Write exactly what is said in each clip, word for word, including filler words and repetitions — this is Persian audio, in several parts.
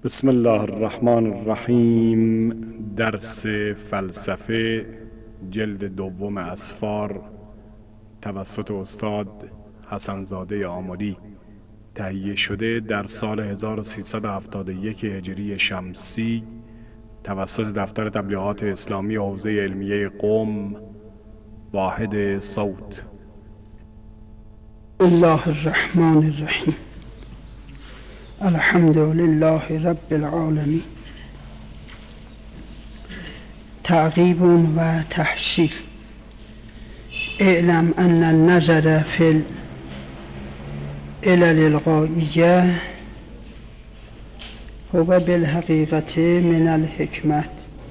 بسم الله الرحمن الرحیم. درس فلسفه جلد دوم اسفار توسط استاد حسن زاده آملی تهیه شده در سال هزار و سیصد و هفتاد و یک هجری شمسی توسط دفتر تبلیغات اسلامی حوزه علمیه قم، واحد صوت. الله الرحمن الرحیم. الحمد لله رب العالمین. تعقیب و تحصیل. اعلم ان النظر فی العلل الغائیه هو بالحقیقت من الحکمت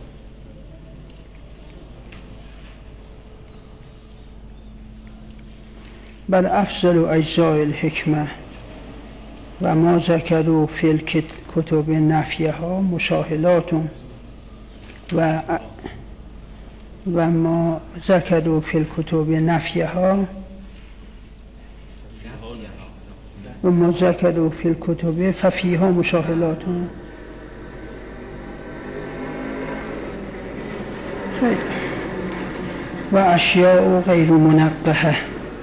بل افضل اجزاء الحکمه و ما ذکروا فی الکتب نفیها مشاهلات و و ما ذکروا فی الکتب نفیها و ما ذکروا فی الکتب ففیها مشاهلات. خیر. و اشیاء غیر منقحه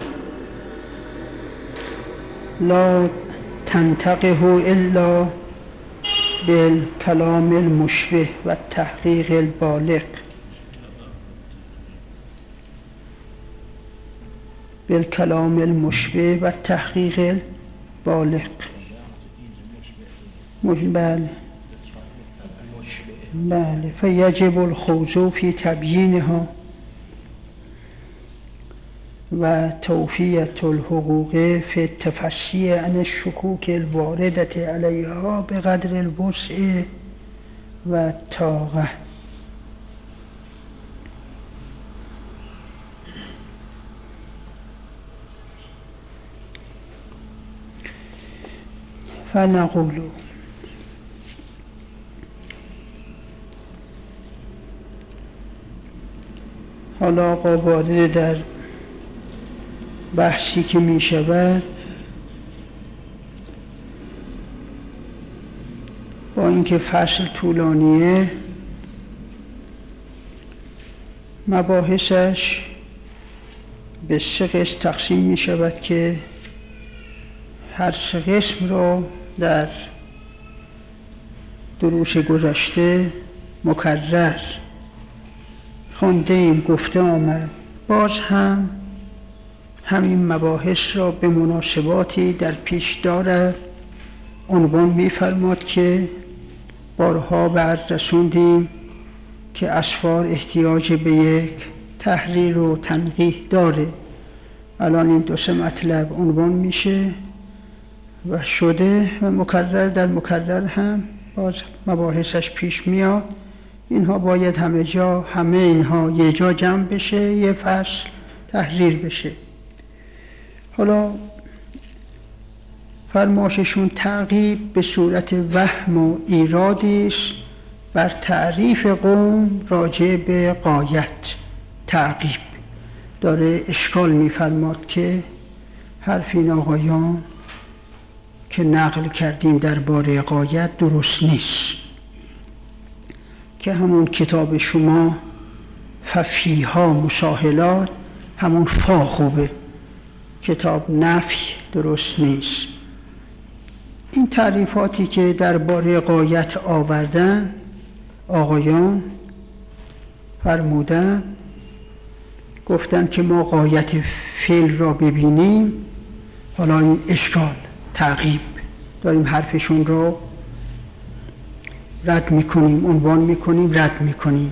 لا تنتقه الا بالکلام المشبه و التحقیق البالغ بالکلام المشبه و التحقیق البالغ. بله بله فیجب الخوض فی تبیینها و توفیت الحقوق فی التفصیل عن الشکوک الواردة علیها بقدر الوسع و الطاقه. فنقول حالا آقا وارد در بحثی که می شود با اینکه فصل طولانیه مباحثش به سه قسم تقسیم می شود که هر سه قسم رو در دروس گذشته مکرر خونده ایم، گفته آمد. باز هم همین مباحث را به مناسباتی در پیش دارد. عنوان می‌فرماد که بارها به عرض رسوندیم که اسفار احتیاج به یک تحریر و تنقیح داره. الان این دو سه مطلب عنوان میشه و شده و مکرر در مکرر هم باز مباحثش پیش میاد. اینها باید همه جا همه اینها یه جا جمع بشه، یه فصل تحریر بشه. حالا فرماششون تعقیب به صورت وهم و ایرادی است بر تعریف قوم راجع به غایت. تعقیب داره اشکال می‌فرماد که حرف این آقایان که نقل کردیم درباره غایت درست نیست، که همون کتاب شما ففیها مساهلات همون فا خوبه، کتاب نفی درست نیست. این تعریفاتی که درباره غایت آوردن آقایان فرمودن، گفتن که ما غایت فعل را ببینیم. حالا این اشکال تعقیب داریم حرفشون رو رد میکنیم، عنوان میکنیم، رد میکنیم.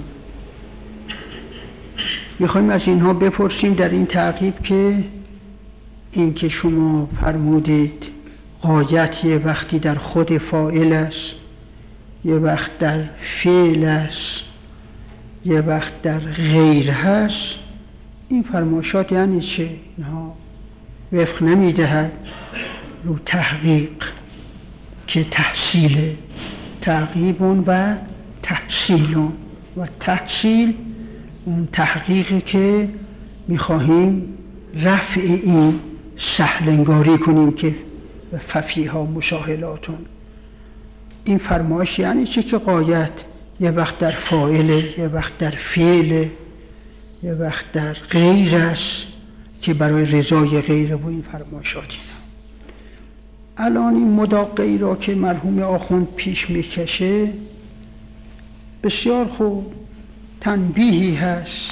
میخوایم از اینها بپرسیم در این تعقیب که این که شما فرمودید غایت یه وقتی در خود فاعل است، یه وقت در فعل است، یه وقت در غیر هست، این فرمایشات یعنی چه؟ اینها وفق نمیدهد رو تحقیق که تحصیل تعقیب و تحصیل و تحصیل اون تحقیقی که میخواهیم رفع این سهل انگاری کنیم که ففیها مشاهلاتون. این فرمایش یعنی چه که غایت یه وقت در فاعله، یه وقت در فعله، یه وقت در غیر است که برای رضای غیره و این فرمایشاتی. الان این مداقی را که مرحوم آخوند پیش میکشه بسیار خوب تنبیهی هست،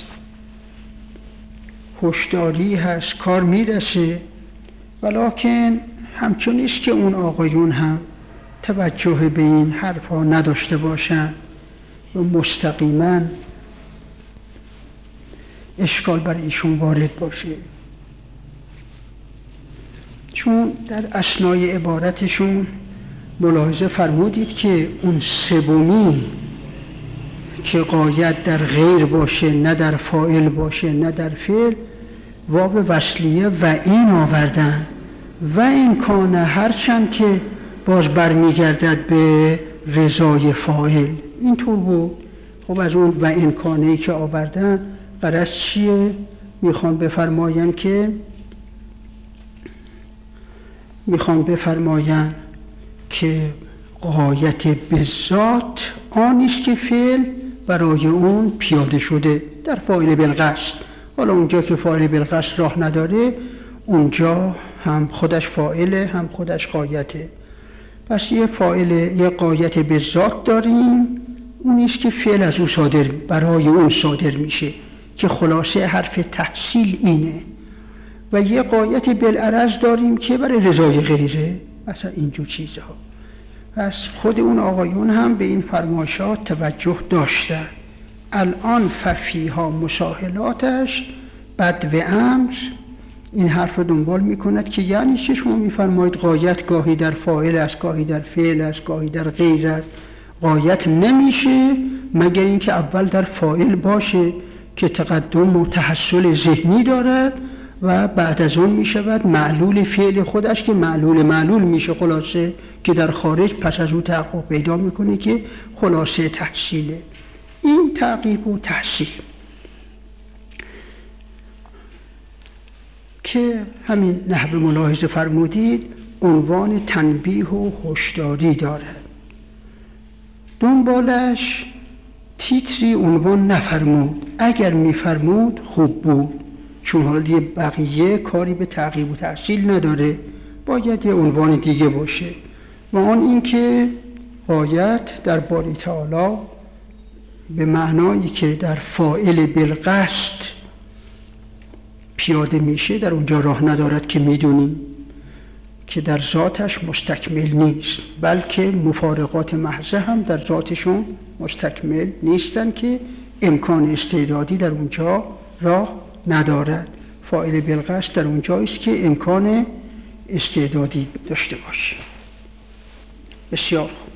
هشداری هست، کار میرسه، ولکن همچون است که اون آقایون هم توجه به این حرفا نداشته باشن و مستقیما اشکال بر ایشون وارد باشه. چون در اثنای عبارتشون ملاحظه فرمودید که اون سومی که غایت در غیر باشه، نه در فاعل باشه نه در فعل، واو وصلیه و این آوردن و این کانه هرچند که باز برمیگردد به رضای فاعل. اینطور بود. خب از اون و این کانه‌ای که آوردن غرض چیه؟ میخوان بفرماین که میخوان بفرماین که غایت به ذات آنیست که فعل برای اون پیاده شده در فاعل بالقصد. حالا اونجا که فاعل بالقصد راه نداره اونجا هم خودش فاعله هم خودش غایته. پس یه فاعل یه غایت به ذات داریم، اونیست که فعل از اون صادر برای اون صادر میشه که خلاصه حرف تحصیل اینه، و یه غایت بالعرض داریم که برای رضای غیره، مثلا اینجور چیزها. پس خود اون آقایون هم به این فرمایشات توجه داشتن. الان ففیها مساهلاتش بد و امر این حرف رو دنبال میکند که یعنی چه شما میفرمایید غایت گاهی در فاعل است، گاهی در فعل است، گاهی در غیر است. غایت نمیشه مگر اینکه اول در فاعل باشه که تقدم و تحصل ذهنی دارد و بعد از اون میشود معلول فعل خودش که معلول معلول میشه خلاصه، که در خارج پس از اون تحقق پیدا میکنه که خلاصه تحصیله. این تعقیب و تحصیل که همین نحو ملاحظه فرمودید عنوان تنبیه و هشداری دارد. دنبالش تیتری عنوان نفرمود، اگر میفرمود خوب بود، چون حالا دیگه بقیه کاری به تعقیب و تحصیل نداره، باید یه عنوان دیگه باشه و آن این که غایت در باری تعالی به معنایی که در فاعل بالقصد پیاده میشه در اونجا راه ندارد که میدونیم که در ذاتش مستکمل نیست، بلکه مفارقات محضه هم در ذاتشون مستکمل نیستن که امکان استعدادی در اونجا راه ندارد. فاعل بالقصد در اونجا است که امکان استعدادی داشته باشه. بسیار خوب.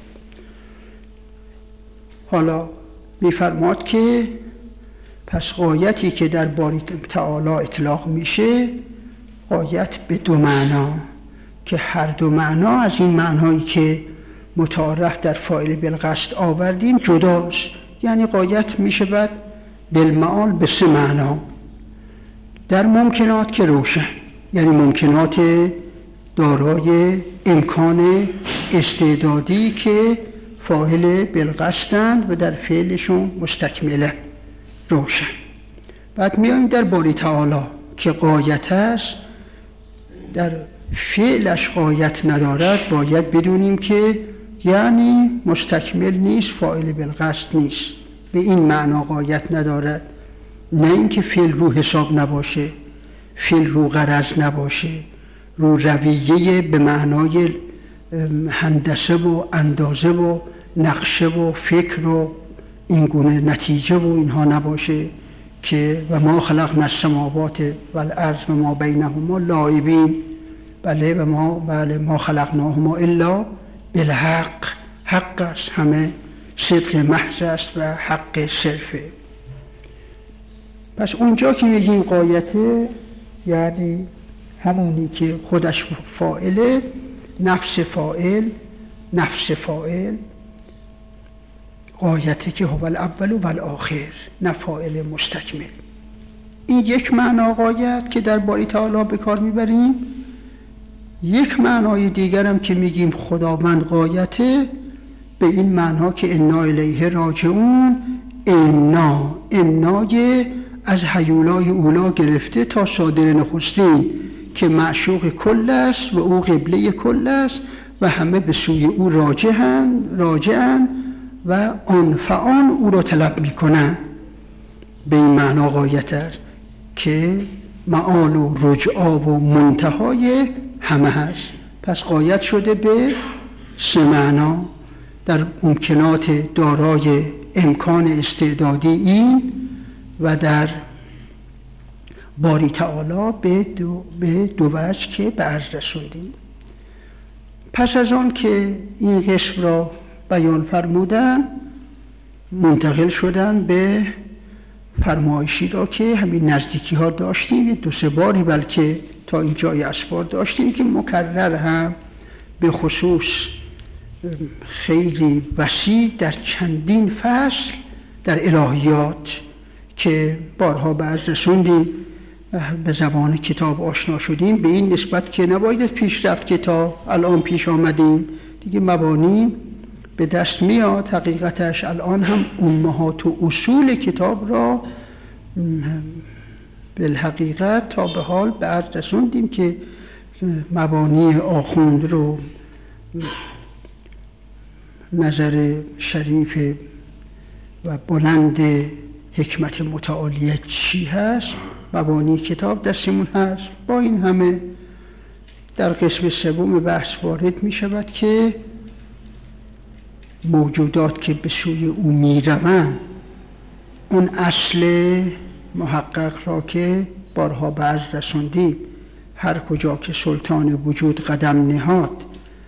حالا میفرماد که پس غایتی که در باری تعالی اطلاق میشه غایت به دو معنا، که هر دو معنا از این معنایی که متعارف در فاعل بالقصد آوردیم جداست. یعنی غایت میشه بعد بالمعال به سه معنا. در ممکنات که روشن، یعنی ممکنات دارای امکان استعدادی که فاعل بالقصدند و در فعلشون مستکمله روشن. بعد میایم در باری تعالی که غایت است، در فعلش غایت ندارد، باید بدونیم که یعنی مستکمل نیست، فاعل بالقصد نیست، به این معنا غایت ندارد. نه اینکه فعل رو حساب نباشه، فعل رو غرض نباشه، رو رویه به معنای هندسه و اندازه و نقشه و فکر و این گونه نتیجه و اینها نباشه که و ما خلقنا السماوات والارض و ما بینهما لاعبین. بله و ما بله ما خلقناهما الا بالحق، حق است، همه صدق محض است و حق صرفه. پس اونجا که میگیم غایته یعنی همونی که خودش فاعله، نفس فاعل، نفس فاعل غایته که هو الاول و الاخر، نه فاعل مستکمل. این یک معنا غایت که در باری تعالی به کار میبریم. یک معنای دیگرم که میگیم خداوند غایته، به این معنی که انا الیه راجعون، انا امنای از هیولای اولا گرفته تا صادر نخستین که معشوق کل است و او قبله کل است و همه به سوی او راجعن راجعن و آن فآن او را طلب می کنند. به این معنا غایت است که معال و رجعا و منتهای همه هست. پس غایت شده به سه معنا در ممکنات دارای امکان استعدادی این و در باری تعالی به دو, به دو وجه که به عرض رسوندیم. پس از آن که این قسم را بیان فرمودن، منتقل شدن به فرمایشی را که همین نزدیکی ها داشتیم، دو سه باری بلکه تا این جای اسفار داشتیم که مکرر هم به خصوص خیلی وسیع در چندین فصل در الهیات که بارها به عرض رسوندیم به زبان کتاب آشنا شدیم، به این نسبت که نباید پیش رفت که تا الان پیش آمدیم دیگه مبانی به دست میاد. حقیقتش الان هم امهات و اصول کتاب را بالحقیقت تا به حال به عرض رسوندیم که مبانی آخوند رو نظر شریف و بلند حکمت متعالیه چی هست، مبانی کتاب دستمون هست. با این همه در قسم سوم بحث وارد می شود که موجودات که به سوی او می روند اون اصل محقق را که بارها به عرض رسوندیم، هر کجا که سلطان وجود قدم نهاد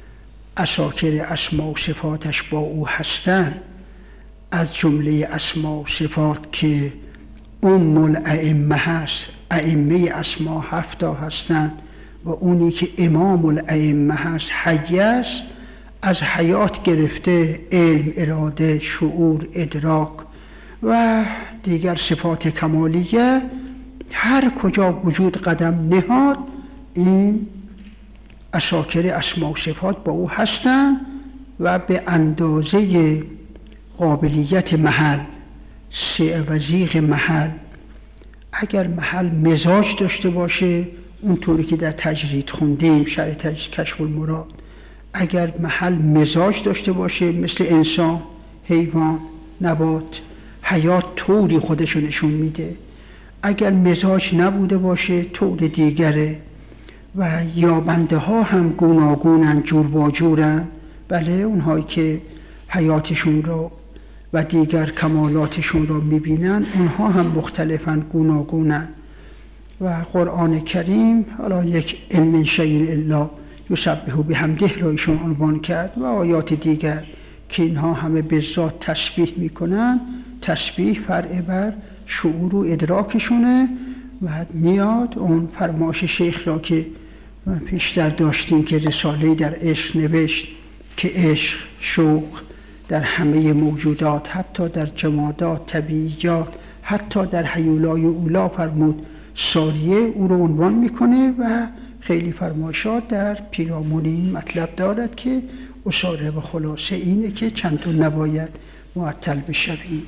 اساکر اسما و صفاتش با او هستند، از جمله اسما و صفات که ام الائمه هست، ائمه اسما هفتا هستند و اونی که امام الائمه هست حی است، از حیات گرفته علم، اراده، شعور، ادراک و دیگر صفات کمالیه، هر کجا وجود قدم نهاد این اساکر اسما و صفات با او هستند و به اندازه قابلیت محل، سعه و زیغ محل. اگر محل مزاج داشته باشه اونطوری که در تجرید خوندیم شرح تجرید کشف المراد، اگر محل مزاج داشته باشه مثل انسان، حیوان، نبات، حیات طوری خودشو نشون میده. اگر مزاج نبوده باشه طور دیگره و یابنده ها هم گوناگونن، جور با جورن. بله اونهایی که حیاتشون رو و دیگر کمالاتشون رو میبینن اونها هم مختلفن، گوناگونن. و قرآن کریم حالا یک علم شیء الا یسبح بحمده را ایشون عنوان کرد و آیات دیگر که اینها همه به ذات تسبیح میکنن. تسبیح فرع بر شعور و ادراکشونه و میاد اون فرمایش شیخ را که پیشتر داشتیم که رساله در عشق نوشت که عشق، شوق در همه موجودات، حتی در جمادات، طبیعیات، حتی در هیولای اولا فرمود ساریه او رو عنوان میکنه و خیلی فرمایشات در پیرامون این مطلب دارد که اصاره و خلاصه اینه که چندون نباید معطل بشویم.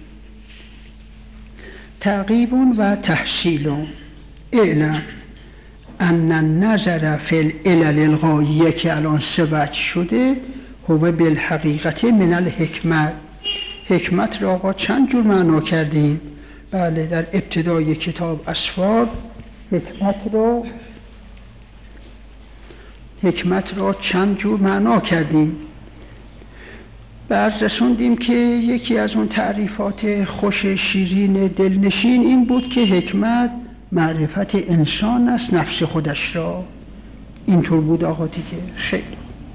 تعقیب و تحصیل. اعلم ان النظر فی العلل الغایه که الان سه وجه شده هو بالحقیقت من الحکمت. حکمت را آقا چند جور معنا کردیم. بله در ابتدای کتاب اسفار حکمت را حکمت را چند جور معنا کردیم. بعد رسوندیم که یکی از اون تعریفات خوش شیرین دلنشین این بود که حکمت معرفت انسان است نفس خودش را. اینطور بود آقا دیگه. خیلی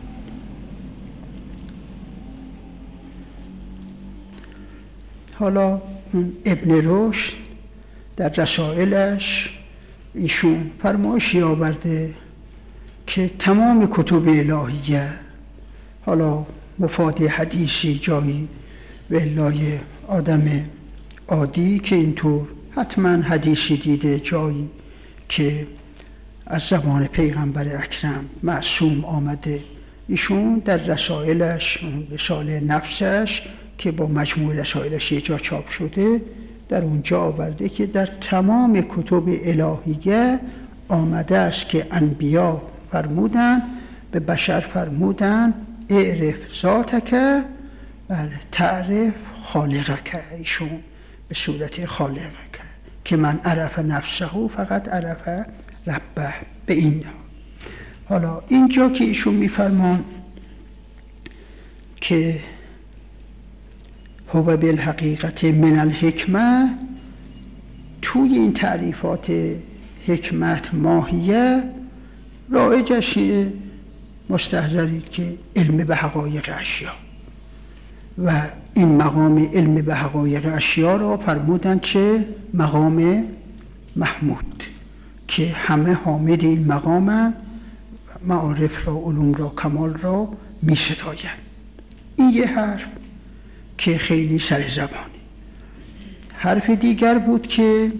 حالا ابن رشد در رسائلش ایشون فرمایشی آورده که تمام کتب الهیه، حالا مفاد حدیثی جایی به الهی آدم عادی که اینطور حتما حدیثی دیده جایی که از زبان پیغمبر اکرم معصوم آمده ایشون در رسائلش، رساله نفسش که با مجموع رسائلش یه جا چاپ شده، در اونجا آورده که در تمام کتب الهیه آمده است که انبیا فرمودن به بشر فرمودن اعرف ذاتک، بله، تعرف خالقک. ایشون به صورت خالقک که من عرف نفسه فقط عرف ربه. به این حالا اینجا که ایشون میفرمان که هو بالحقیقت من الحکمه، توی این تعریفات حکمت ماهیه رایجش مستحضرید که علم به حقایق اشیا، و این مقام علم به حقایق اشیا را فرمودن چه مقام محمود که همه حامد این مقامن، معارف را، علوم را، کمال را می ستاین. این یه حرف که خیلی سر زبانی. حرف دیگر بود که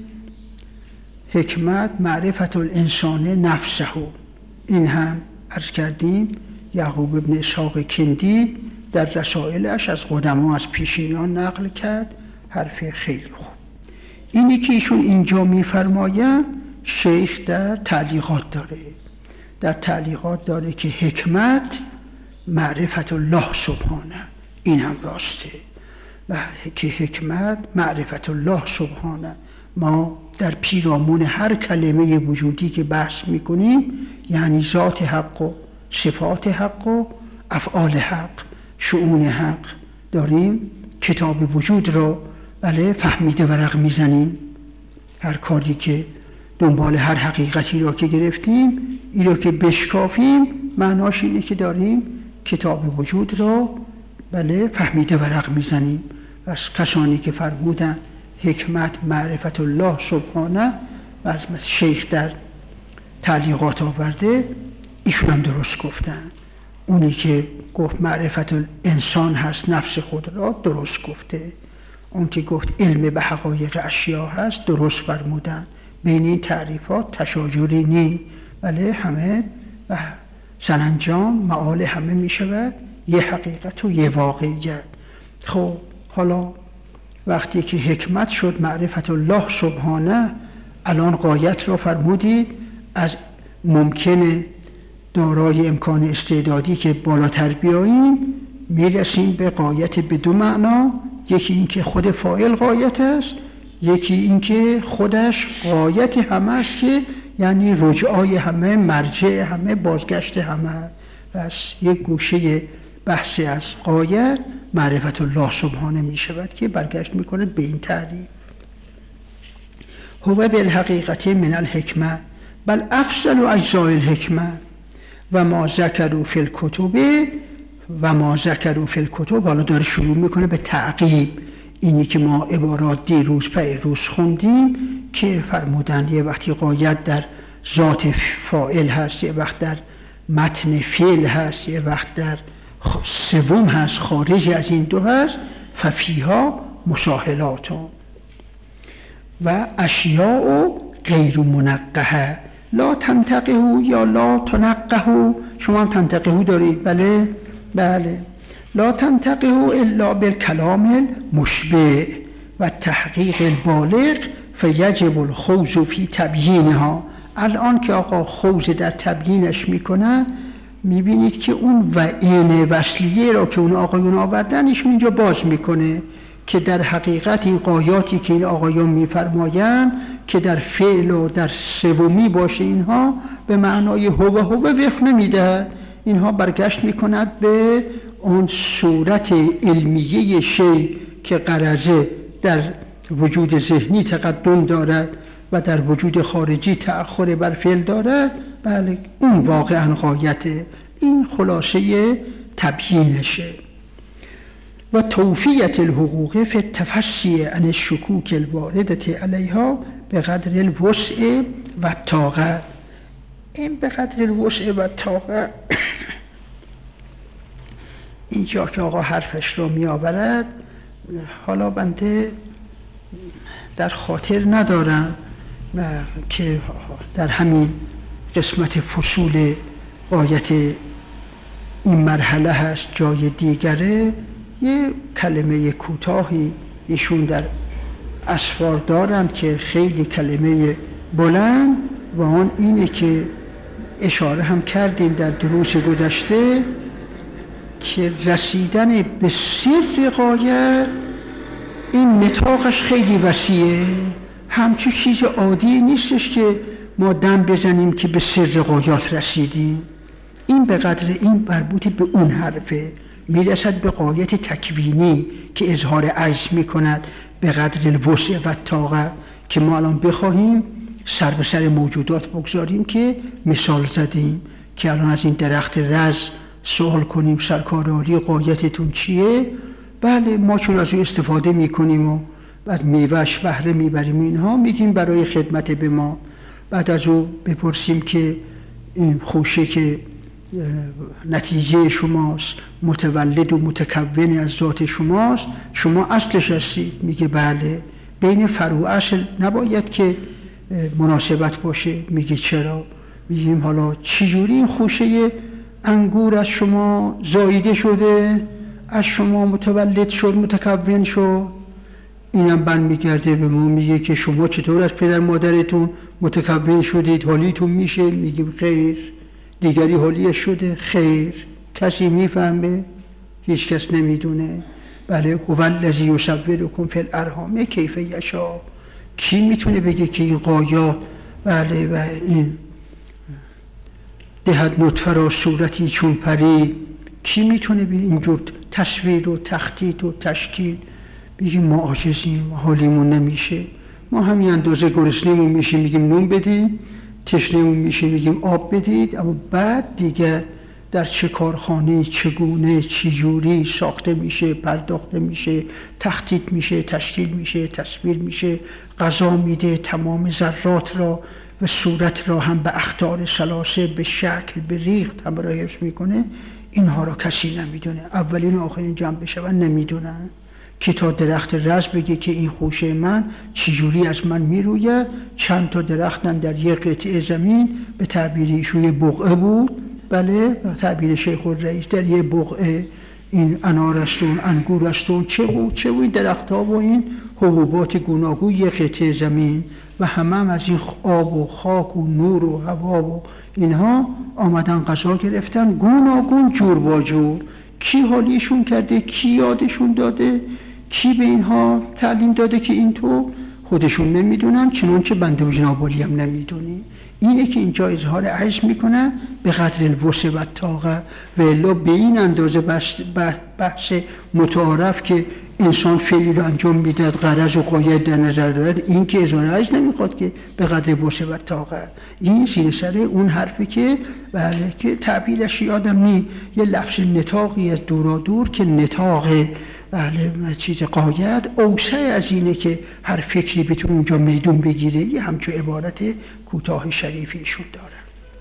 حکمت معرفت الانسان نفسه. این هم عرض کردیم یعقوب ابن اسحاق کندی در رسائلش از قدما، از پیشینیان نقل کرد. حرف خیلی خوب. اینی که ایشون اینجا میفرماین شیخ در تعلیقات داره. در تعلیقات داره که حکمت معرفت الله سبحانه. این هم راسته، بله، که حکمت معرفت الله سبحانه. ما در پیرامون هر کلمه وجودی که بحث میکنیم، یعنی ذات حق و صفات حق و افعال حق، شؤون حق، داریم کتاب وجود را، بله، فهمیده ورق میزنیم. هر کاری که دنبال هر حقیقتی را که گرفتیم، این را که بشکافیم، معناش اینه که داریم کتاب وجود را، بله، فهمیده ورق میزنیم. پس کسانی که فرمودن حکمت معرفت الله سبحانه و از شیخ در تعلیقات آورده، ایشون هم درست گفتن. اونی که گفت معرفت الانسان هست نفس خود را، درست گفته. اون که گفت علم به حقایق اشیا هست، درست فرمودن. بین این تعریفات تشاجری نی، بله، همه و سرانجام معال همه می شود یه حقیقت و یه واقعیت. خب حالا وقتی که حکمت شد معرفت الله سبحانه، الان غایت را فرمودید. از ممکنه دارای امکان استعدادی که بالاتر بیاییم، میرسیم به غایت به دو معنا. یکی این که خود فاعل غایت است، یکی این که خودش غایت همه است، که یعنی رجوع همه، مرجع همه، بازگشت همه. پس یک گوشه بحث از غایت معرفت الله سبحانه می شود که برگشت می کند به این تعریف. هو بالحقیقت من الحکمه بل افضل اجزاء الحکمه و ما ذکروا فی الکتب و ما ذکروا فی الکتب. حالا داره شروع میکنه به تعقیب اینی که ما عبارات دیروز پیروز خوندیم که فرمودن یه وقتی غایت در ذات فاعل هست، یه وقت در متن فعل هست، یه وقت در سوم هست، خارج از این دو هست. ففیها مساهلات و اشیاء غیر منقحه لا تنتقه یا لا تنقه. شما هم تنتقه دارید، بله بله. لا تنتقه الا بالکلام المشبع و تحقیق البالغ فیجب الخوض فی تبیینها. الان که آقا خوض در تبیینش میکنه، میبینید که اون و این وصلیه را که اون آقایون آوردن، ایشون اینجا باز میکنه که در حقیقت این غایاتی که این آقایون میفرمایند که در فعل و در سومی باشه، اینها به معنای هو هو وفق نمیدهد. اینها برگشت میکند به اون صورت علمیه شی که غرضه در وجود ذهنی تقدم دارد و در وجود خارجی تأخر بر فعل دارد. بله، اون واقعا غایته. این خلاصه تبیینشه. و توفیت الحقوق فی التفصی عن الشکوک الواردة علیها به قدر الوسع و طاقه. این به قدر الوسع و طاقه اینجا که آقا حرفش رو می آورد، حالا بنده در خاطر ندارم که در همین قسمت فصول غایت این مرحله هست جای دیگره. یه کلمه کوتاهی ایشون در اسفار دارن که خیلی کلمه بلند و آن اینه که اشاره هم کردیم در دروس گذشته که رسیدن به سر غایت این نطاقش خیلی وسیعه، همچون چیز عادی نیستش که ما دم بزنیم که به سر غایات رسیدیم. این به قدر این مربوط به اون حرفه، میرسد به غایت تکوینی که اظهار عجز میکند به قدر الوسع و طاقت، که ما الان بخواهیم سر به سر موجودات بگذاریم که مثال زدیم که الان از این درخت رز سوال کنیم سرکار عالی غایتتون چیه؟ بله ما چون از او استفاده میکنیم و بعد میوهش بهره میبریم اینها، میگیم برای خدمت به ما. بعد از او بپرسیم که این خوشه که نتیجه شماست، متولد و متکون از ذات شماست، شما اصلش هستید؟ میگه بله. بین فرع و اصل نباید که مناسبت باشه؟ میگه چرا؟ میگیم حالا چجوری این خوشه انگور از شما زاییده شده، از شما متولد شد، متکون شد؟ اینم بند میگرده به ما، میگه که شما چطور از پدر مادرتون متکون شدید، حالیتون میشه؟ میگیم خیر. دیگری حالیش شده؟ خیر. کسی میفهمه؟ هیچ کس نمیدونه. بله هو الذی یصورکم فی الارحام کیف یشاء. کی میتونه بگه که این غایات بله و این دهد نطفه را صورتی چون پری؟ کی میتونه به اینجور تصویر و تخطیط و تشکیل؟ بگیم ما عاجزیم، حالیمون نمیشه. ما همین اندازه گرسنه‌مون میشه میگیم نون بدید، تشنه‌مون میشه میگیم آب بدید، اما بعد دیگر در چه کارخانه، چگونه، چجوری ساخته میشه، پرداخته میشه، تخطیط میشه، تشکیل میشه، تصویر میشه، غذا میده، تمام ذرات را و صورت را هم به اخطار ثلاثه، به شکل، به ریخت هم را حفظ میکنه. اینها را کسی نمیدونه، اولین و آخرین جمع بشون نمیدونن. که تا درخت رز بگه که این خوشه من چجوری از من میروید، چند تا درختن در یک قطعه زمین، به تعبیر ایشون یه بقعه بود، بله به تعبیر شیخ الرئیس در یه بقعه این انار است و انگور است و چه بود چه بود این درخت ها و این حبوبات گوناگون یک قطعه زمین و همه هم از این آب و خاک و نور و هوا و اینها آمدن غذا گرفتن گوناگون جور با جور. کی حالیشون کرده؟ کی یادشون داده؟ کی به اینها تعلیم داده که اینطور؟ خودشون نمیدونن، چنانچه بنده و جناب عالی هم نمیدونی. اینه که اینجا اظهار عجز میکنن به قدر الوسع و طاقت، و الا به این اندازه بحث متعارف که انسان فعلی رو انجام میدهد غرض و غایت در نظر دارد، این که اظهار عجز نمیخواد که به قدر الوسع و طاقت. این زیر سر اون حرفه که بله که تعبیرش یادم نی، یه لفظ نطاقی از دورا دور که نطاق بله چیز غایت اوسع از اینه که هر فکری بتونه اونجا میدون بگیره. یه همچون عبارت کوتاه شریفیشون داره.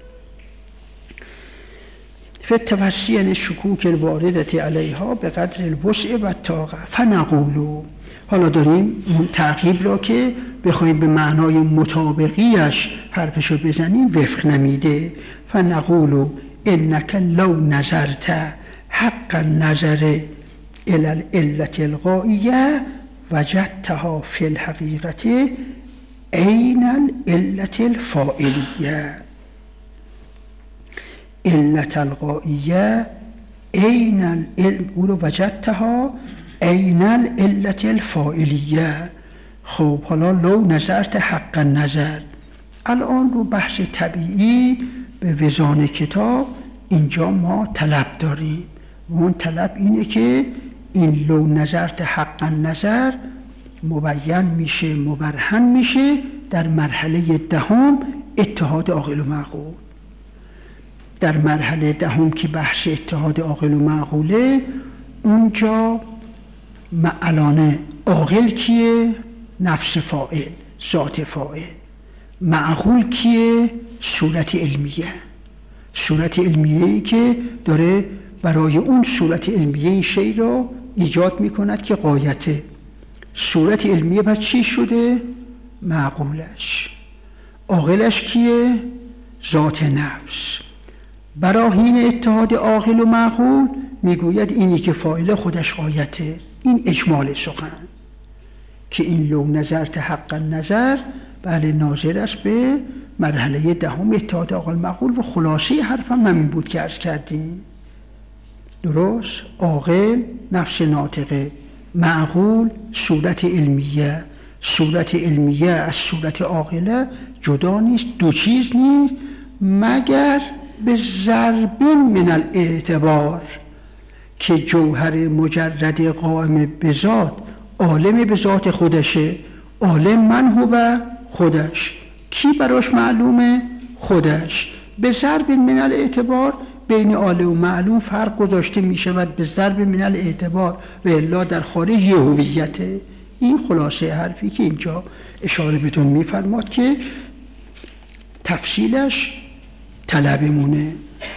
فتوسیان شکوک الواردت علیها به قدر الوسع و طاقه فنقولو. حالا داریم اون تعقیب را که بخوایم به معنای مطابقیش حرفشو بزنیم وفق نمیده. فنقولو انک لو نظرت حق النظر الى العلة الغائیه وجدتها فی الحقیقت عین العلة الفاعلیه. علت الغائیه عین العلم او رو وجدتها عین العلة الفاعلیه. خب حالا لو نظرت حق نظر، الان رو بحث طبیعی به وزان کتاب اینجا ما طلب داریم و اون طلب اینه که این لو نظرت حق نظر مبین میشه، مبرهن میشه در مرحله دهم اتحاد عاقل و معقول. در مرحله دهم که بحث اتحاد عاقل و معقوله، اونجا معلانه عاقل کیه؟ نفس فاعل، ذات فاعل. معقول کیه؟ صورت علمیه. صورت علمیه‌ای که داره برای اون صورت علمیه این شی را ایجاد میکند که غایته. صورت علمیه بعد چی شده؟ معقولش. عاقلش کیه؟ ذات نفس. براهین اتحاد عاقل و معقول میگوید اینی که فاعل خودش غایته. این اجمال سخن که این لو نظرت حق نظر بله ناظر است به مرحله دهم اتحاد عاقل معقول و خلاصه حرفم همین بود که عرض کردیم. درست؟ عاقل نفس ناطقه، معقول صورت علمیه. صورت علمیه از صورت عاقله جدا نیست، دو چیز نیست مگر به ضرب من الاعتبار که جوهر مجرد قائم به ذات عالم به ذات خودشه. عالم من هو خودش، کی براش معلومه؟ خودش. به ضرب من الاعتبار بین عالم و معلوم فرق گذاشته می شود به ضرب من الاعتبار و الا در خارج یه هویته. این خلاصه حرفی که اینجا اشاره بهتون می فرماد که تفصیلش طلبمونه.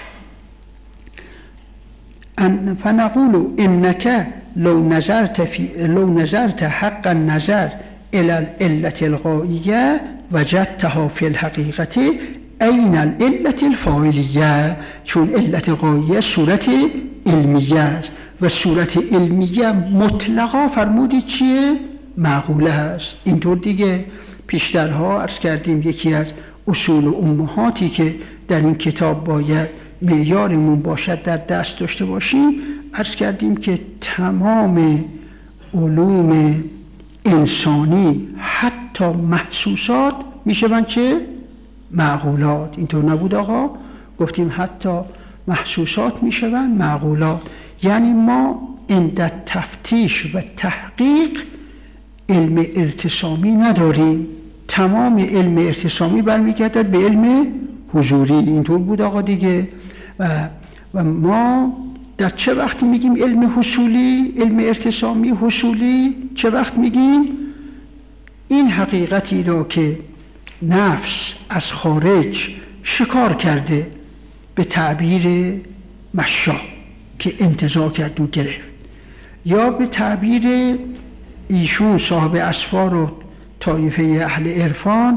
ان فنقول انک لو نظرت فی لو نظرت حق النظر الى العلة الغائیه وجدتها فی الحقیقت عین العلة الفاعلیه، چون علت غاییه صورت علمیه است و صورت علمیه مطلقا فرمودید چیه؟ معقوله است. اینطور دیگه پیشترها عرض کردیم یکی از اصول و امهاتی که در این کتاب باید معیارمون باشد در دست داشته باشیم، عرض کردیم که تمام علوم انسانی حتی محسوسات میشوند چه؟ معقولات. اینطور نبود آقا؟ گفتیم حتی محسوسات میشوند معقولات. یعنی ما عند تفتیش و تحقیق علم ارتسامی نداریم، تمام علم ارتسامی برمیگردد به علم حضوری. اینطور بود آقا دیگه. و, و ما در چه وقت میگیم علم حصولی، علم ارتسامی حصولی؟ چه وقت میگیم؟ این حقیقتی را که نفس از خارج شکار کرده به تعبیر مشا که انتزاع کرد و گرفت، یا به تعبیر ایشون صاحب اسفار و طایفه اهل عرفان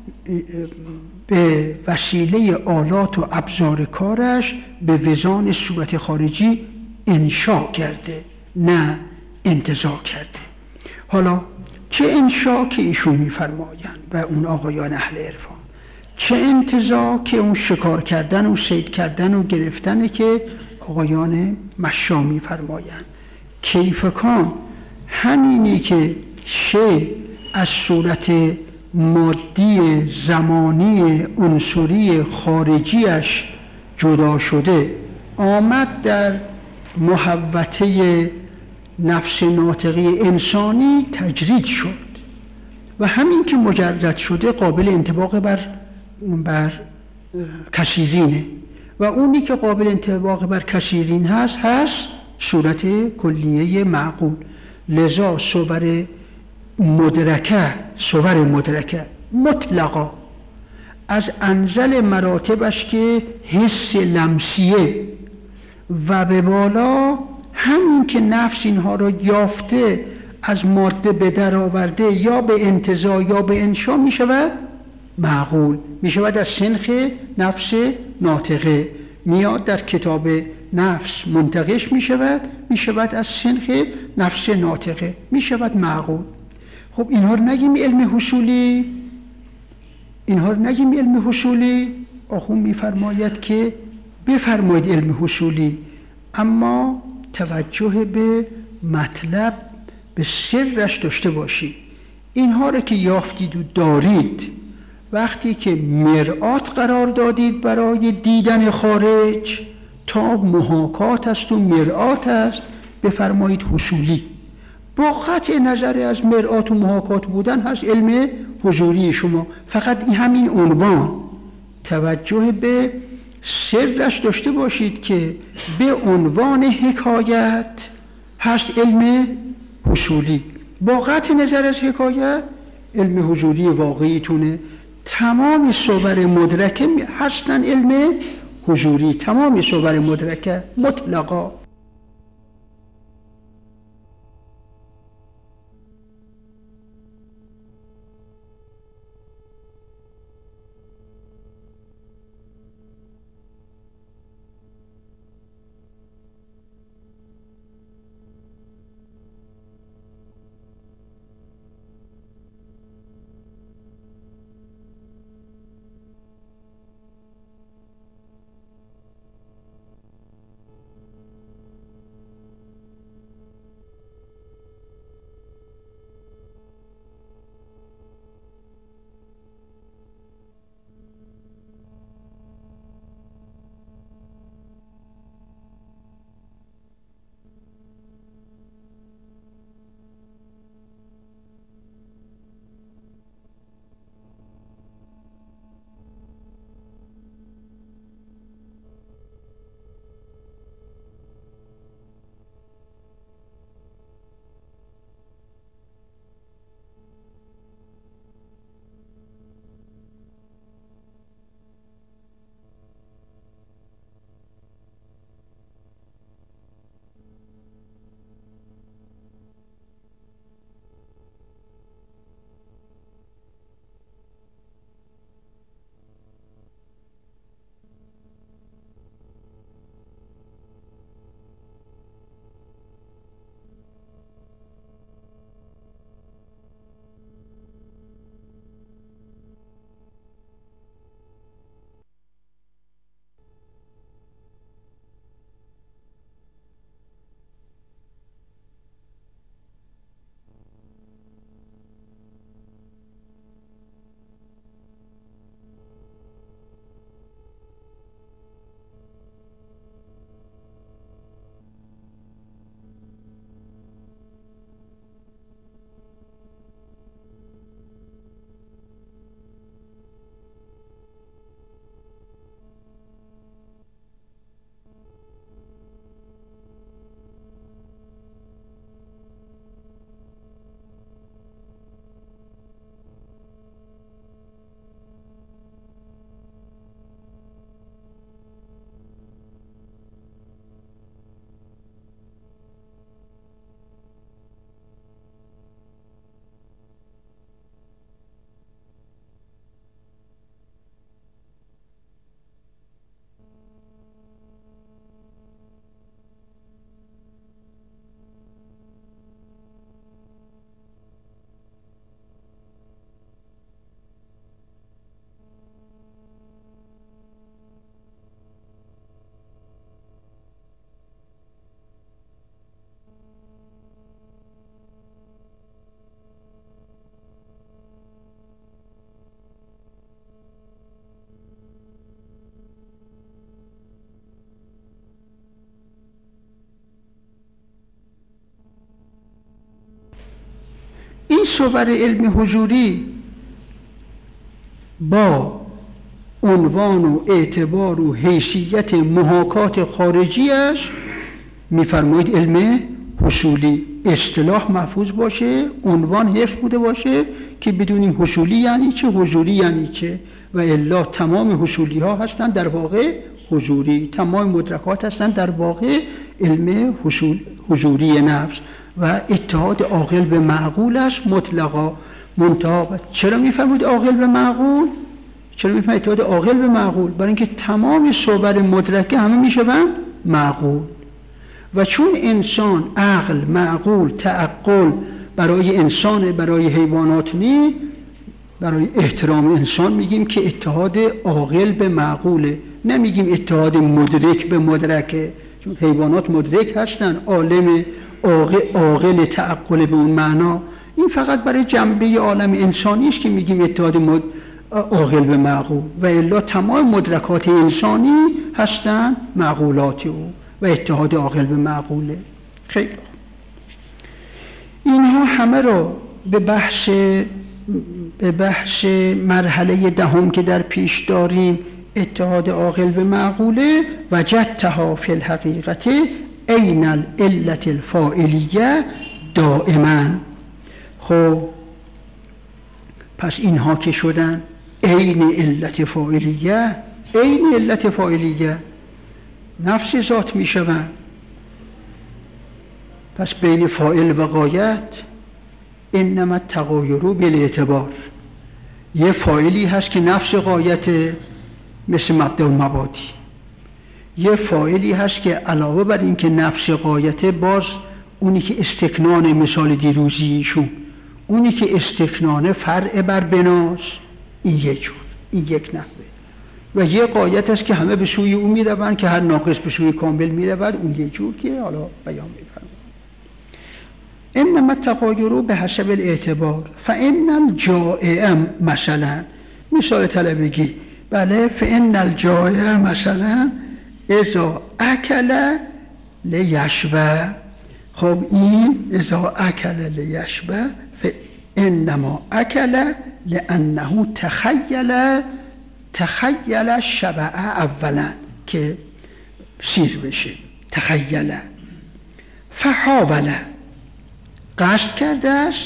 به وسیله آلات و ابزار کارش به وزان صورت خارجی انشاء کرده، نه انتزاع کرده. حالا چه انشاء که ایشون میفرمایند و اون آقایان اهل عرفان، چه انتزاع که اون شکار کردن و صید کردن و گرفتن که آقایان مشا میفرمایند. کیف کان همینی که شی از صورت مادی زمانی عنصری خارجیش جدا شده آمد در محوطه نفس ناطقی انسانی تجرید شد و همین که مجرد شده قابل انطباق بر بر کثیرینه و اونی که قابل انطباق بر کثیرین هست هست صورت کلیه معقول. لذا صور مدرکه صور مدرکه مطلقا از انزل مراتبش که حس لمسیه و به بالا همین که نفس اینها را یافته از ماده به در آورده یا به انتزاع یا به انشا می شود معقول، می شود از سنخ نفس ناطقه. میاد در کتاب نفس منتقش می شود، می شود از سنخ نفس ناطقه، می شود معقول. خب اینها رو نگیم علم حصولی، اینها رو نگیم علم حصولی. آخون می فرماید که بفرمایید علم حصولی، اما توجه به مطلب به سرش داشته باشید. اینها رو که یافتید و دارید وقتی که مرآت قرار دادید برای دیدن خارج تا محاکات است و مرآت است بفرمایید حصولی. با قطع نظر از مرآت و محاکات بودن هست علم حضوری شما. فقط این همین عنوان توجه به سرش داشته باشید که به عنوان حکایت هست علم حصولی. با قطع نظر از حکایت علم حضوری واقعیتونه. تمام صور مدرکه هستن علم حضوری، تمام صور مدرکه مطلقا. صور علم حضوری با عنوان و اعتبار و حیثیت محاکات خارجیش میفرمایید علم حصولی. اصطلاح محفوظ باشه، عنوان حفظ بوده باشه که بدونیم حصولی یعنی چه، حضوری یعنی چه. و الا تمام حصولی ها هستن در واقع حضوری، تمام مدرکات هستن در واقع علم حصول حضوری نفس و اتحاد عاقل به معقول است مطلقا. منتها چرا میفرمایید عاقل به معقول؟ چرا میفرمایید اتحاد عاقل به معقول؟ برای اینکه تمام صور مدرکه همه میشوند معقول. و چون انسان عقل، معقول، تعقل برای انسان، برای حیوانات نی، برای احترام انسان میگیم که اتحاد عاقل به معقوله، نمیگیم اتحاد مدرک به مدرکه. چون حیوانات مدرک هستن، عالم عاقل تعقل به اون معنا. این فقط برای جنبه عالم انسانی است که میگیم اتحاد مد... عاقل به معقول. و الا تمام مدرکات انسانی هستن معقولات او و اتحاد عاقل به معقوله. خیلی خوب. اینها همه رو به بحث به بحث مرحله دهم که در پیش داریم، اتحاد عاقل به معقوله، وجدتها فی الحقیقت عین العلة الفاعلیه دائما. خب پس اینها که شدن عین علت فاعلیه، عین علت فاعلیه نفس ذات می شوند. پس بین فاعل و غایت انما التغایر بالاعتبار. یه فاعلی هست که نفس غایت مثل مبدأ المبادی، یه فاعلی هست که علاوه بر این که نفس غایت، باز اونی که استکنان مثال دیروزیشون، اونی که استکنانه فرع بر بناست، این یک جور، این یک نحوه. و یه غایت هست که همه به سوی اون می روند که هر ناقص به سوی کامل می رود، اون یک جور که حالا بیان می فرماید. انما التغایر به حسب الاعتبار فان الجائع مثلا، مثال طلبگی، بله، فان الجائع مثلا اذا اکل لیشبع. خب این اذا اکل لیشبع فانما اکل لانه تخیل تخیل شبع اولا که سیر بشه، تخیل فحاول قصد کرده است،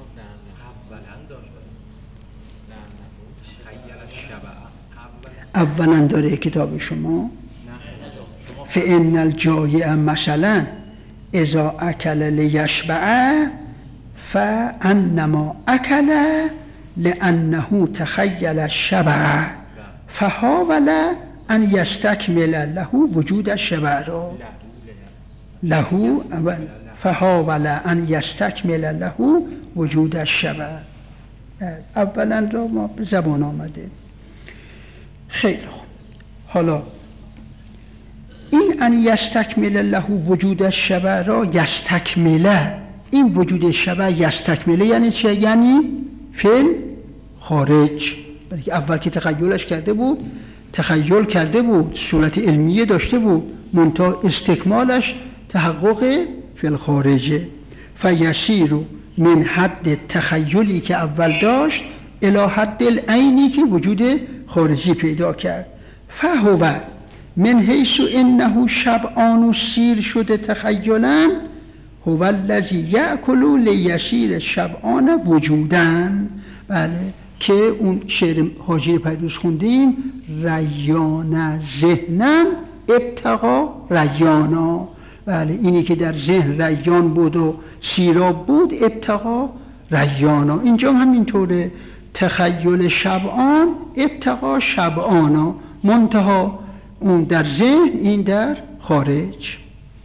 اولا داره کتاب شما فإن الجائع مثلا اذا اکل لیشبع فانما اکل لانه تخیل الشبع فحاول ان یستکمل له وجود الشبع را له اول فحاول ان یستکمل له وجود الشبع. اولا را ما به زبان آمده. خیلی خوب. حالا این ان یستکمل له وجود الشبع را یستکمله، این وجود شبع یستکمله یعنی چه؟ یعنی فعل خارج. بلکه اول که تخیلش کرده بود، تخیل کرده بود، صورت علمیه داشته بود، منتها استکمالش تحقق فی الخارجه. فیسیر من حد تخیلی که اول داشت الی حد العینی که وجود خارجی پیدا کرد. فهو من حیث انه شبعان و سیر شده تخیلا هو الذی یأکل لیسیر شبعان وجودن. بله، که اون شعر حاجی پیروز خوندیم، ریان ذهنن ابتغا ریانا. بله، اینی که در ذهن ریان بود و سیراب بود ابتغا ریانا. اینجا هم اینطوره، تخیل شبعان ابتغا شبعانا، منتها اون در ذهن، این در خارج.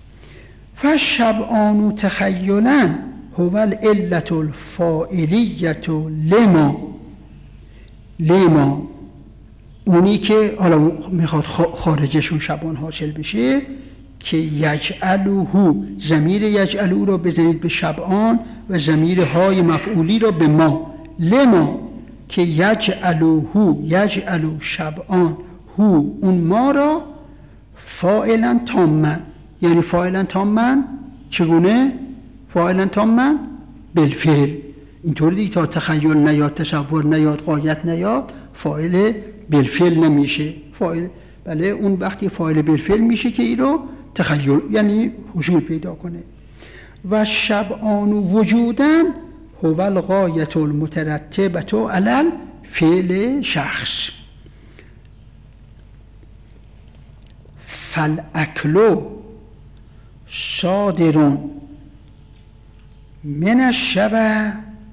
فشبعان تخیلا هو العلة الفاعلیة لما لما اونی که حالا میخواد خارجشون شبان حاصل بشه که یجعلوه، ضمیر یجعلو را بزنید به شبعان و ضمیر های مفعولی را به ما. لما که یجعلوه، یجعلو شبعان هو، اون ما را فاعلا تامن. یعنی فاعلا تامن چگونه؟ فاعلا تامن بالفعل، اینطوری دیگه تا تخیل نیاد، تصور نیاد، غایت نیاد، فاعل بالفعل نمیشه. فاعل بله اون وقتی فاعل بالفعل میشه که این رو تخیل یعنی حصول پیدا کنه. و شبعان وجودن هو الغایة المترتبة علی فعل شخص. فالاکل صادر من الشبع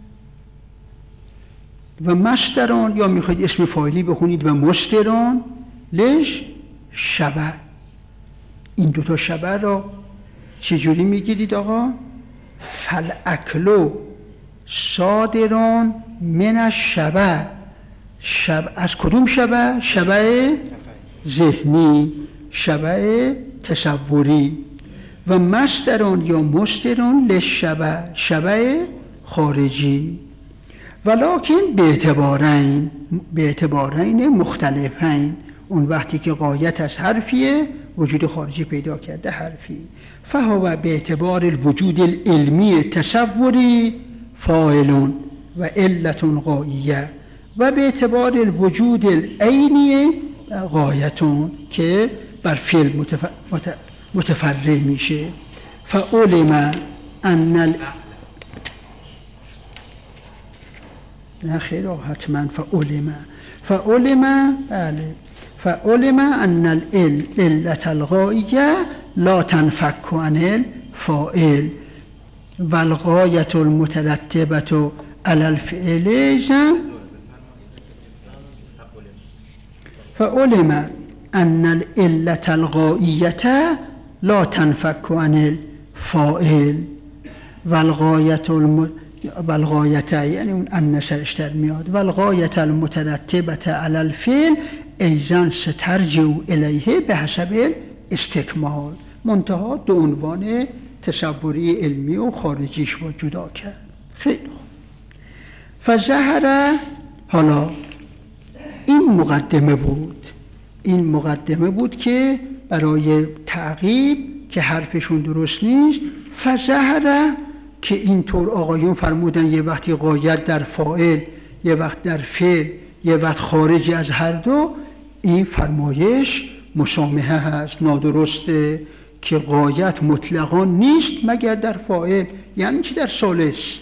و مصدران، یا میخواید اسم فاعلی بخونید و مصدران لش شبع. این دوتا شبع را چجوری میگیرید آقا؟ فالاکل صادران من الشبع. شبع از کدوم شبع؟ شبع ذهنی، شبع تصوری. و مصدران یا مصدران للشبع، شبع خارجی. ولکن به اعتبارین، به اعتبارین مختلفین. اون وقتی که غایت از حرفیه وجود خارجی پیدا کرده حرفی. فهو به اعتبار الوجود العلمی تصوری فاعل و علت غایه و به اعتبار الوجود العینی غایتون که بر فعل متف... مت... متفرع میشه. فعلم ان ال... نه خیر حتما فعلم فعلم بله فعلم ان العلة الغایه لا تنفك عن الفاعل والغایة المترتبة على الفعل اذن فعلم ان العلة الغایه لا تنفك عن الفاعل والغایة الم... والغایة یعنی اون ان سرش در میاد والغایة المترتبة على الفعل ایزن سترجع الیه به حسب استکمال. منتها دو عنوان تصوری علمی و خارجیش رو جدا کرد. خیلی خوب. فظهر، حالا این مقدمه بود، این مقدمه بود که برای تعقیب که حرفشون درست نیست. فظهر که اینطور آقایون فرمودن یه وقتی غایت در فاعل، یه وقت در فعل، یه وقت خارجی از هر دو، این فرمایش مسامحه هست، نادرسته که غایت مطلقا نیست مگر در فاعل. یعنی چی؟ در ثالث.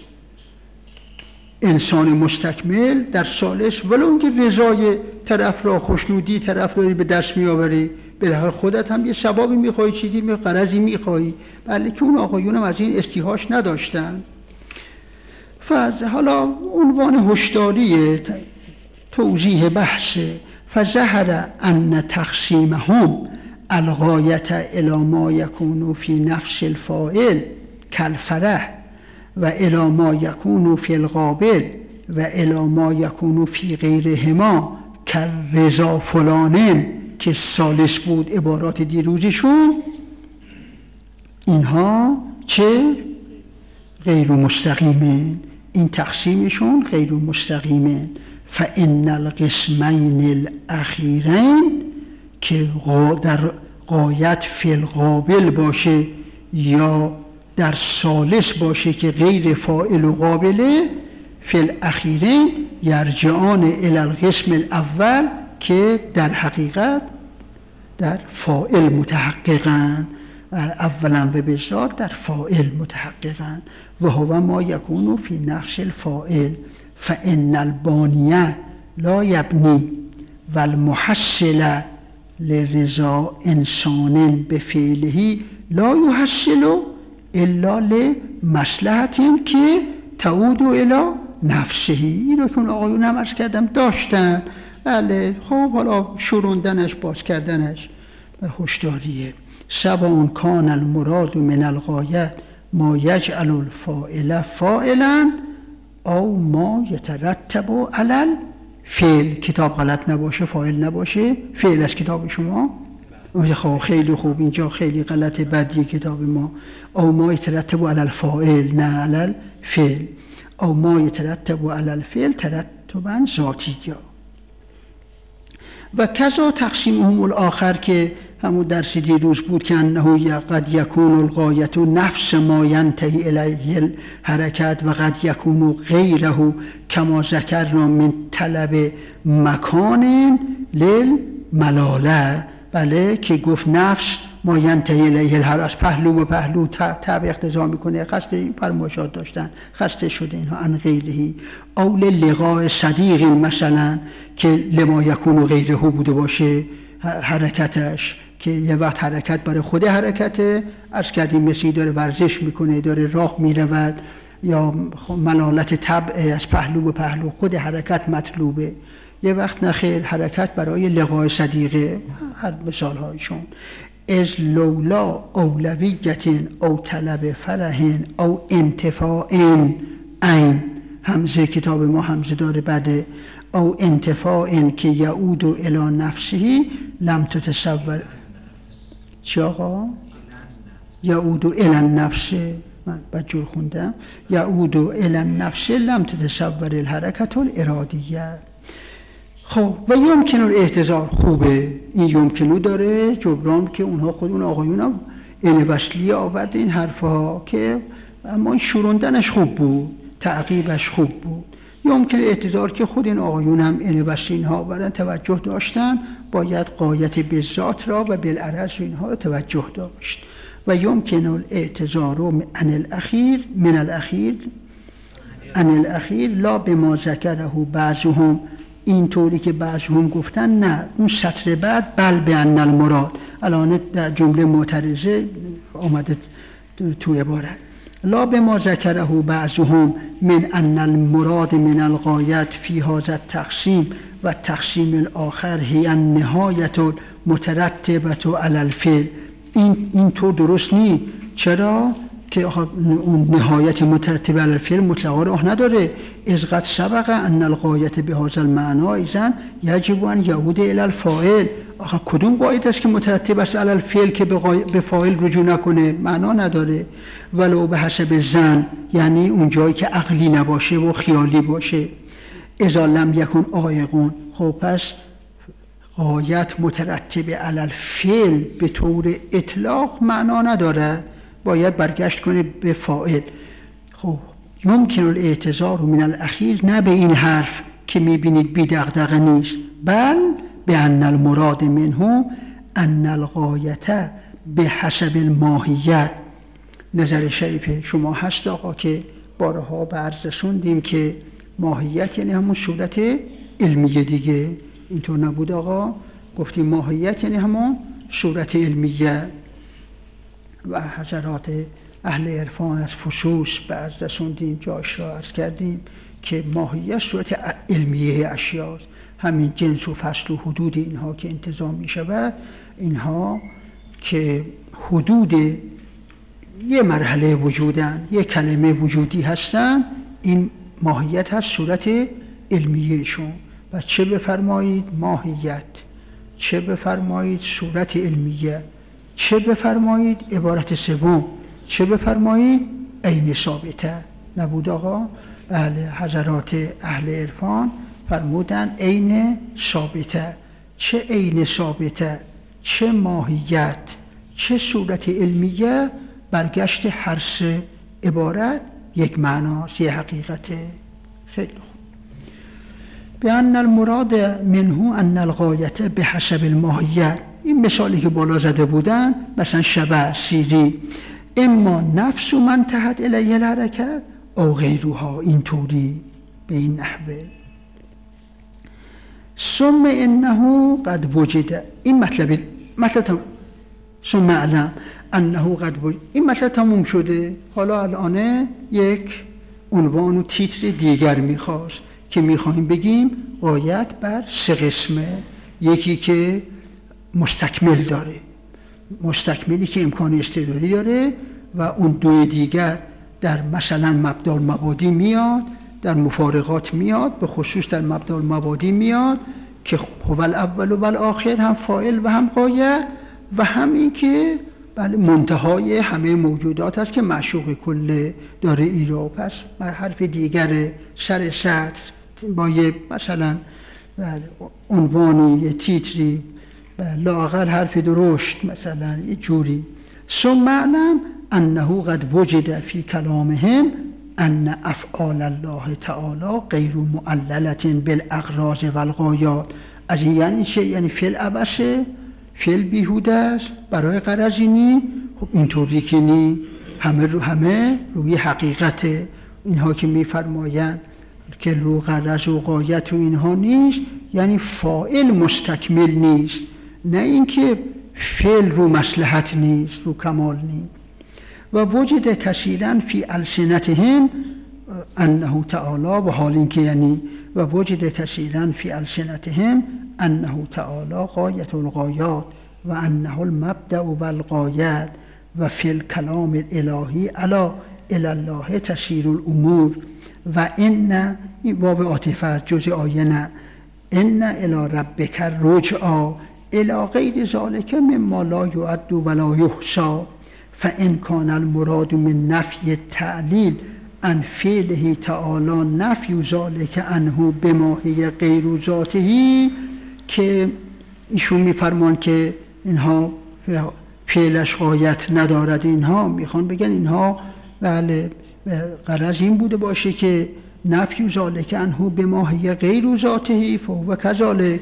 انسان مستکمل در ثالث ولو اینکه رضای طرف را، خوشنودی طرف را به دست میآوری، به هر خودت هم یه ثوابی میخوای، چیزی می غرضی میخوای، بله که اون آقایون هم از این استیحاش نداشتن. فاز حالا عنوان هشداری توضیح بحث. فظهر ان تقسیمهم الغایة الی ما یکون فی نفس الفاعل کالفرح و الی ما یکون فی القابل و الی ما یکون فی غیرهما کالرضا فلانن که ثالث بود عبارات دیروزشون، اینها چه؟ غیر مستقیمه. این تقسیمشون غیر مستقیمه. فإن القسمین الاخیرین که در غایت فی القابل باشه یا در ثالث باشه که غیر فاعل و قابله، فی الاخیرین یرجعان الی القسم الاول که در حقیقت در فاعل متحققن، اولا و بذات در فاعل متحققن. و هو ما یکون فی نفس الفاعل فإن البانیه لا یبنی و المحصل لرضا انسان بفعله لا یحصل الا لمصلحت که تعود الی نفسه. این رو که اون آقایون هم عرض کردم داشتن. بله خب حالا شروندنش باز کردنش هشداریه. سبعون کان المراد من الغایه ما یجعل الفاعل فاعلا او ما یترتب علی الفعل. کتاب غلط نباشه، فاعل نباشه، فعل از کتاب شما. خب خیلی خوب، اینجا خیلی غلط بدی کتاب ما. او ما یترتب علی الفاعل نه علی الفعل. او ما یترتب علی الفعل ترتبا ذاتیه. و کذا تقسیمهم الاخر که همون درس دیروز بود که انه قد یکون الغایت نفس ما ینتهی الیه الحرکت و قد یکون غیره کما ذکرنا من طلب مکان للملاله. بله که گفت نفس ما ینتهی الیه الحرکت، از پهلو به پهلو تب اقتضا میکنه، قصد فرمایشات داشتن، خسته شده اینها. ان غیرهی او للقاء صدیق مثلا که لما یکون غیره بوده باشه حرکتش، که یه وقت حرکت برای خود حرکته، عرض کردیم مثلی داره ورزش میکنه، داره راه میرود، یا ملالت طبع از پهلو به پهلو خود حرکت مطلوبه. یه وقت نخیر حرکت برای لقاء صدیقه، هر مثال هایشون. از لولا اولویت او طلب فرح او انتفاع این، همزه کتاب ما همزه داره بده، او انتفاع که یعود الی نفسه لم تتصور. چی آقا؟ یعود الی النفس، من بدجور خوندم، یعود الی النفس لم تتصور الحرکت الارادیه. خب و یمکن الاحتضار خوبه، این یمکنو داره جبران که اونها خودون آقایون هم این وصلی آورده این حرفها، که اما این شوروندنش خوب بود، تعقیبش خوب بود. یمکن الاحتضار که خود این آقایون هم این وصلی اینها آوردن توجه داشتن، باید غایت بالذات را و بالعرض اینها را توجه داشت. و یمکن الاعتذار من الاخیر من الاخیر ان الاخیر لا بما ذکره بعضهم، این طوری که بعضهم گفتن نه، اون سطر بعد بل به ان المراد، الان جمله معترضه آمده تو عبارت، لا بما ذکره بعضهم من ان المراد من الغایت فی هذا التقسیم و تقسیم الاخر هی النهایت المترتبه علی الفعل. این این طور درست نیست. چرا؟ که اون نهایت مترتب علی الفعل مطلقا راه نداره. از قد سبق ان الغایت به هذا المعنی اذن یجب ان یعود الی الفاعل. آخه کدوم غایت است که مترتب است علی الفعل که به, غای... به فاعل رجوع نکنه؟ معنا نداره. ولو به حسب ظن، یعنی اون جایی که عقلی نباشه و خیالی باشه. اذا لم یکن عایقون، خب پس غایت مترتب علی الفعل به طور اطلاق معنا نداره، باید برگشت کنه به فاعل. خب یمکن الاعتذار من الاخیر، نه به این حرف که میبینید بی دغدغه نیست، بل به ان المراد منه ان الغایت به حسب الماهیت. نظر شریف شما هست آقا که بارها به عرض رسوندیم که ماهیت یعنی همون صورت علمیه دیگه، اینطور نبود آقا؟ گفتیم ماهیت یعنی همون صورت علمیه. و حضرات اهل عرفان از فصوص به عرض رسوندیم، جاش را عرض کردیم که ماهیت صورت علمیه اشیاست. همین جنس و فصل و حدود اینها که انتظام می شود، اینها که حدود یه مرحله وجودن، یه کلمه وجودی هستن، این ماهیت هست صورت علمیهشون. و چه بفرمایید ماهیت، چه بفرمایید صورت علمیه، چه بفرمایید عبارت سوم، چه بفرمایید عین ثابته. نبود آقا؟ بله، حضرات اهل عرفان فرمودن عین ثابته. چه عین ثابته، چه ماهیت، چه صورت علمیه، برگشت هر سه عبارت یک معناست، یک حقیقته. خیلی خوب. بیان المراد منه ان الغایت به حسب الماهیت. این مثالی که بالا زده بودن، مثلا شبه سیری، اما نفس من انتهت الیه الحرکت او غیرها، این طوری به این نحوه. ثم انه قد وجد، این مطلب مطلب ثم علم انه قد وجد، این مطلب تموم شده. حالا الان یک عنوان و تیتر دیگر میخواست که میخوایم بگیم غایت بر سه قسمه. یکی که مستکمل داره، مستکملی که امکان استعدادی داره، و اون دو دیگر در مثلا مبدا المبادی میاد، در مفارقات میاد، به خصوص در مبدا المبادی میاد که هو الاول و الاخر، هم فاعل و هم غایه، و هم این که بله منتهای همه موجودات است که معشوق کله داره ایرا. پس حرف دیگر سر سطر با یه مثلا بله عنوانی، یه تیتری لااقل حرف درشت مثلا یه جوری. ثم اعلم انه قد وجد فی کلامهم ان افعال الله تعالی غیر معللة بالاغراض والغایات. از این یعنی چه؟ یعنی فعل عبسه، فعل بیهوده است، برای غرضی نی. خب اینطوری که نی، همه رو همه روی حقیقته. اینها که میفرمایند که رو غرض و غایت و اینها نیست، یعنی فاعل مستکمل نیست، نه اینکه فعل رو مصلحت نیست، رو کمال نیست. و وجد کثیرا فی السنتهم انه تعالی، و حال اینکه یعنی و وجد کثیرا فی السنتهم انه تعالی غایت الغایات و انه المبدأ والغایت و فی الکلام الالهی الا الی الله تسیر الامور. و ان واو عاطفه از جزء آیه نه، ان الی ربک رجعا الی غیر ذلک مما لا یعد ولا یحصى. فان کان المراد من نفی التعلیل عن فعله تعالی نفی ذلک عنه بما هی غیر ذاته، که ایشون میفرمان که اینها فعلش غایت ندارد، اینها میخوان بگن اینها بله غرض این بوده باشه که نفی ذلک عنه بما هی غیر ذاته فهو کذلک.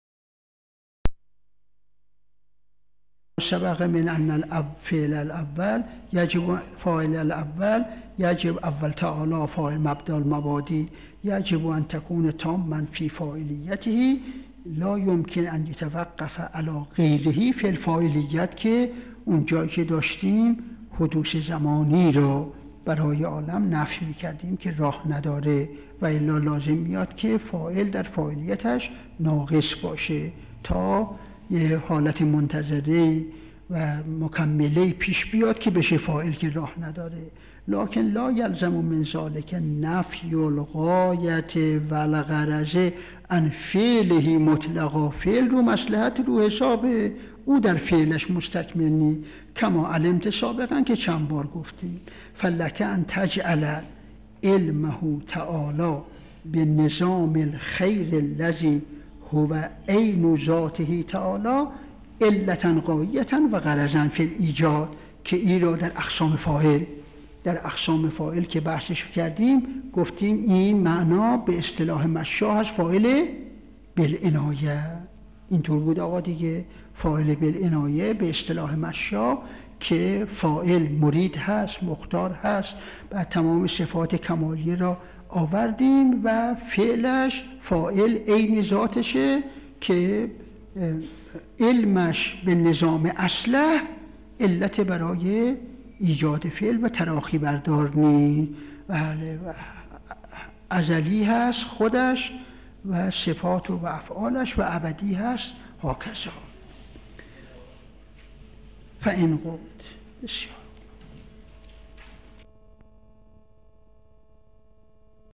سبق من ان الفعل الاول یجب فاعل الاول یجب اول تعالی فاعل مبدا المبادی یجب ان تكون تاما فی فاعلیته لا يمكن ان يتوقف على غیره فی الفاعلیت، که اون جایی که داشتیم حدوث زمانی رو برای عالم نفی می‌کردیم که راه نداره و الا لازم میاد که فاعل در فاعلیتش ناقص باشه تا یه حالت منتظره و مکمله پیش بیاد که بشه فاعل که راه نداره. لکن لا یلزم من ذلک نفی الغایت و الغرض عن فعله مطلقا. فعل رو مصلحت رو حساب او در فعلش مستکمل نی، کما علمت سابقا که چند بار گفتیم. فلک ان تجعل علمه تعالی به نظام الخیر الذی هو عین ذاته تعالی علتا غایتا و غرضا فی الایجاد، که این را در اقسام فاعل در اقسام فاعل که بحثش کردیم گفتیم این معنا به اصطلاح مشاء هست فاعل بالعنایه. اینطور بود آقا دیگه، فاعل بالعنایه به اصطلاح مشاء که فاعل مرید هست، مختار هست، و تمام صفات کمالیه را آوردیم و فعلش فاعل عین ذاتشه که علمش به نظام اصله علت برای ایجاد فعل و تراخی بردار نی. بله ازلی هست خودش و صفات و افعالش و ابدی هست هاکذا. فان قلت بسیار